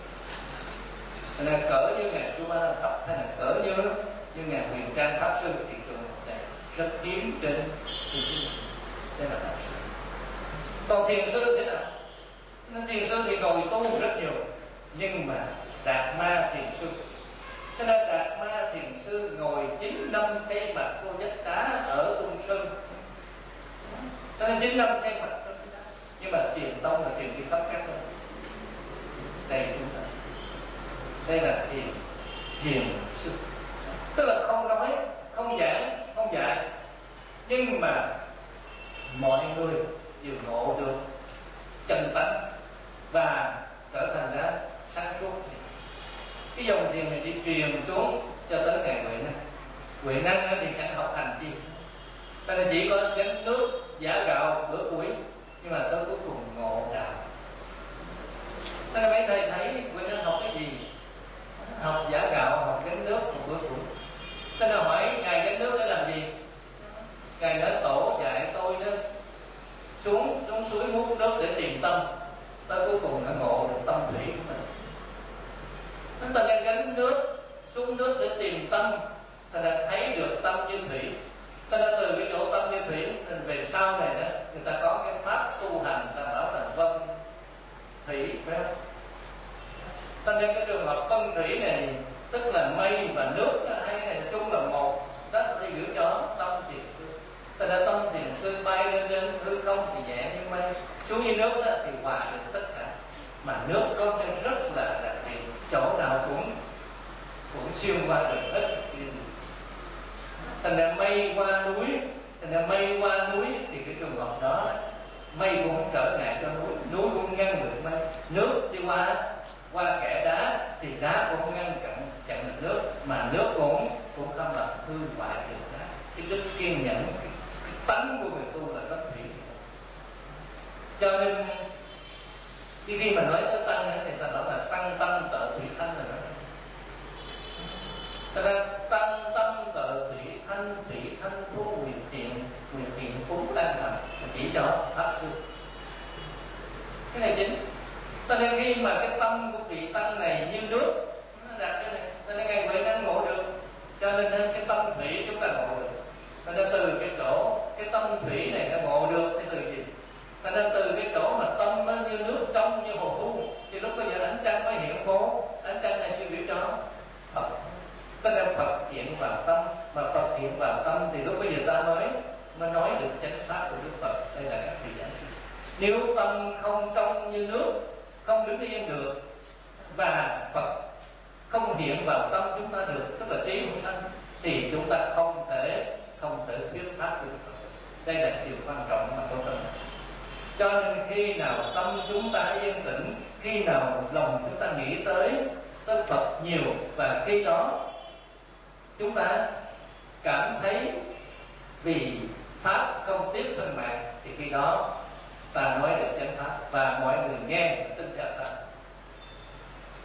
Cho nên cỡ như ngài Kumara Thập hay là cỡ như như ngài Huyền Trang pháp sư thì trường này rất hiếm trên trên đây là pháp sư. Còn thiền sư thế nào? Nên thiền sư thì ngồi tu rất nhiều, nhưng mà Đạt Ma thiền sư, cho nên Đạt Ma thiền sư ngồi chín năm xây mặt vô giác xá ở Tung Sơn, cho nên chín năm xây mặt. Nhưng mà thiền tông là thiền đi khắp các nơi. Đây chúng ta, đây là thiền thiền sư, tức là không nói, không giảng, không dạy, nhưng mà mọi người đều ngộ được chân tánh và trở thành ra sáng suốt. Cái dòng thiền này đi truyền xuống cho tới ngày Huệ Năng. Huệ Năng thì chẳng học hành gì, cho nên chỉ có gánh nước giả gạo bữa cuối, nhưng mà tới cuối cùng ngộ đạo. Cho nên mấy thầy thấy Huệ Năng học cái gì? Học giả gạo, học gánh nước một bữa cuối. Cho nên hỏi ngài gánh nước để làm gì? Ngài nói tổ dạy tôi đó xuống xuống suối múc nước để tìm tâm, tới cuối cùng nó ngộ được tâm thủy của mình. Chúng ta đang gánh nước xuống nước để tìm tâm, ta đã thấy được tâm như thủy. Ta đã từ cái chỗ tâm như thủy, nên về sau này đó người ta có cái pháp tu hành, ta bảo là vân thủy, phải không? Ta nên cái trường hợp vân thủy này tức là mây và nước, hai này chung là một, rất là giữ cho tâm thiền sư. Ta đã tâm thiền sư bay lên trên hư không thì nhẹ như mây, xuống như nước đó thì hòa được tất cả. Mà nước có cái rất là đặc biệt, chỗ nào cũng cũng xuyên qua được hết. Thành ra mây qua núi, thành ra mây qua núi thì cái trường hợp đó mây cũng không trở ngại cho núi, núi cũng ngăn được mây. Nước đi qua qua kẻ đá thì đá cũng không ngăn chặn chặn được nước, mà nước cũng cũng không làm hư hoại được đá. Cái đức kiên nhẫn, cái, cái tánh của người tu là rất thiện. Cho nên khi khi mà nói tới tăng thì ta nói là tăng tâm tự thủy thanh rồi đó. Thật ra tăng tâm tự thủy thanh, thủy thanh phú quyền thiện, quyền thiện phú đang làm chỉ cho pháp sư. Cái này chính. Cho nên khi mà cái tâm của vị tăng này như nước, nó đặt cái này, cho nên ngày Huệ Năng ngộ được. Cho nên cái tâm thủy chúng ta ngộ được. Cho nên từ cái chỗ cái tâm thủy này nó ngộ được thì từ gì? Cho nên từ cái chỗ mà tâm nó như nước trong như hồ thu, thì lúc bây giờ ánh trăng mới hiện phố. Ánh trăng này chưa biểu cho Phật. Cho nên Phật hiện vào tâm, mà Phật hiện vào tâm thì lúc bây giờ ta mới mới nói được chánh pháp của Đức Phật. Đây là các vị giảng. Nếu tâm không trong như nước, không đứng yên được, và Phật không hiện vào tâm chúng ta được, tức là trí không sanh, thì chúng ta không thể không thể thuyết pháp của Đức Phật. Đây là điều quan trọng mà tôi cần. Cho nên khi nào tâm chúng ta yên tĩnh, khi nào lòng chúng ta nghĩ tới tới Phật nhiều, và khi đó chúng ta cảm thấy vì pháp không tiếp thân mạng, thì khi đó ta nói được chánh pháp và mọi người nghe tin theo ta.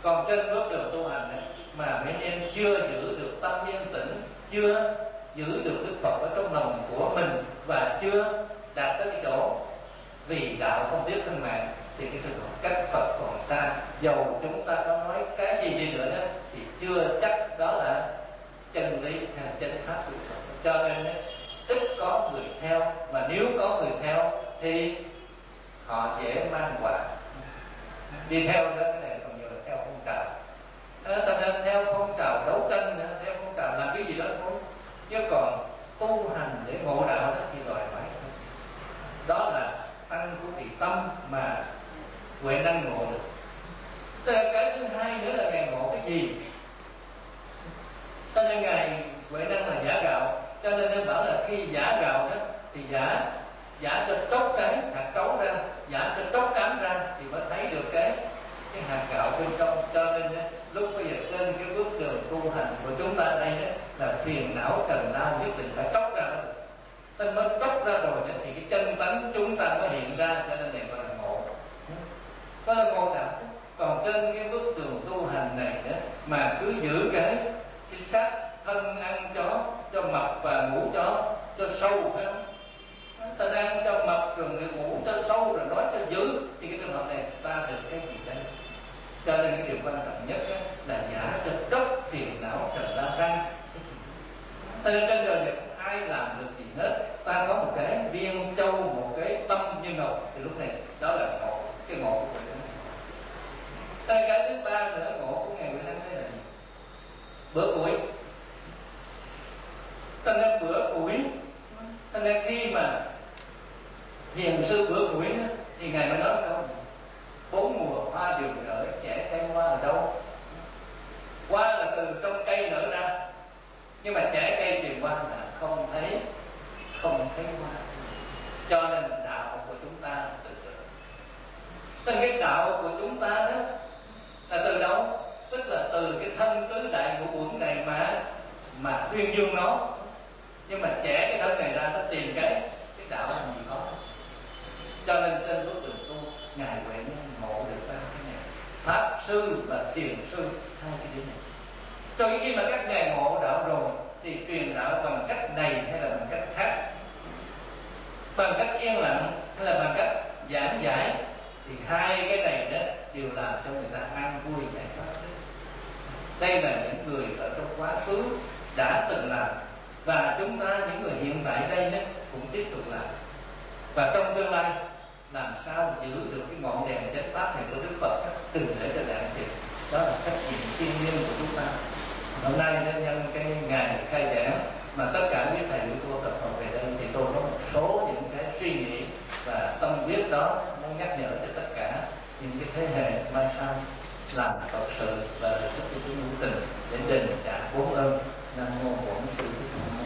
Còn trên bước đường tu hành ấy, mà mấy em chưa giữ được tâm yên tĩnh, chưa giữ được Đức Phật ở trong lòng của mình, và chưa đạt tới cái chỗ vì đạo không tiếc thân mạng, thì cái trường hợp cách Phật còn xa. Dầu chúng ta có nói cái gì đi nữa đó, thì chưa chắc đó là chân lý hay là chân pháp của Phật. Cho nên ấy, ít có người theo, mà nếu có người theo thì họ dễ mang quả. Đi theo đó, cái này còn nhiều là theo phong trào. Cho nên theo phong trào đấu tranh, theo phong trào làm cái gì đó thôi, chứ còn tu hành để ngộ đạo đó thì đòi hỏi đó là tăng của vị tâm mà huệ năng ngộ được. Tức là cái thứ hai nữa là ngài ngộ cái gì? Cho nên ngài huệ năng là giả gạo. Cho nên em bảo là khi giả gạo đó thì giả giả cho tróc cái hạt cấu ra, giả cho tróc cám ra thì mới thấy được cái cái hạt gạo bên trong. Cho nên lúc bây giờ trên cái bước đường tu hành của chúng ta đây đó, là phiền não trần lao nhất định phải tróc ra. Nên mới tróc ra rồi thì cái chân tánh chúng ta mới hiện ra. Cho nên này gọi là ngộ, đó là ngộ đạo. Còn trên cái bước đường tu hành này đó, mà cứ giữ cái cái xác thân ăn chó cho mập và ngủ chó cho sâu, phải không? Ta ăn cho mập rồi ngủ cho sâu rồi nói cho dữ, thì cái trường hợp này ta được cái gì đây? Cho nên cái điều quan trọng nhất là giả cho tróc phiền não trần la răng. Cho nên trên đời này không ai làm được gì hết. Ta có một cái viên châu, một cái tâm như ngọc, thì lúc này đó là ngộ, cái ngộ của mình. Tại cái thứ ba nữa, ngộ của ngày Huệ Năng đây là gì? Bữa củi. Cho nên bữa củi, cho nên khi mà thiền sư bữa củi thì ngài mới nói câu bốn mùa hoa đều nở, trẻ cây hoa ở đâu? Hoa là từ trong cây nở ra, nhưng mà trẻ cây truyền hoa là không thấy không thấy hoa. Cho nên đạo của chúng ta là từ từ. Nên cái đạo của chúng ta đó là từ đâu? Tức là từ cái thân tứ đại ngũ uẩn này mà mà tuyên dương nó. Nhưng mà trẻ cái thân này ra nó tìm cái cái đạo là gì có. Cho nên trên bước đường tu, ngài Huệ Năng ngộ được ba cái này: pháp sư và thiền sư, hai cái điểm này. Cho khi mà các ngài ngộ đạo rồi thì truyền đạo bằng cách này hay là bằng cách khác, bằng cách yên lặng hay là bằng cách giảng giải, thì hai cái này đó đều làm cho người ta an vui giải thoát. Đây là những người ở trong quá khứ đã từng làm, và chúng ta những người hiện tại đây đó cũng tiếp tục làm. Và trong tương lai làm sao giữ được cái ngọn đèn chánh pháp này của Đức Phật đó, đừng để cho đạn diệt. Đó là trách nhiệm thiên liêng của chúng ta. Hôm nay nhân cái ngày khai giảng mà tất cả quý thầy quý cô tập hợp về đây, thì tôi có một số những cái suy nghĩ và tâm huyết đó muốn nhắc nhở cho tất cả những cái thế hệ mai sau làm Phật sự và được rất là chúng tình để đền trả bốn ơn. Nam mô Bổn Sư Thích Ca Mâu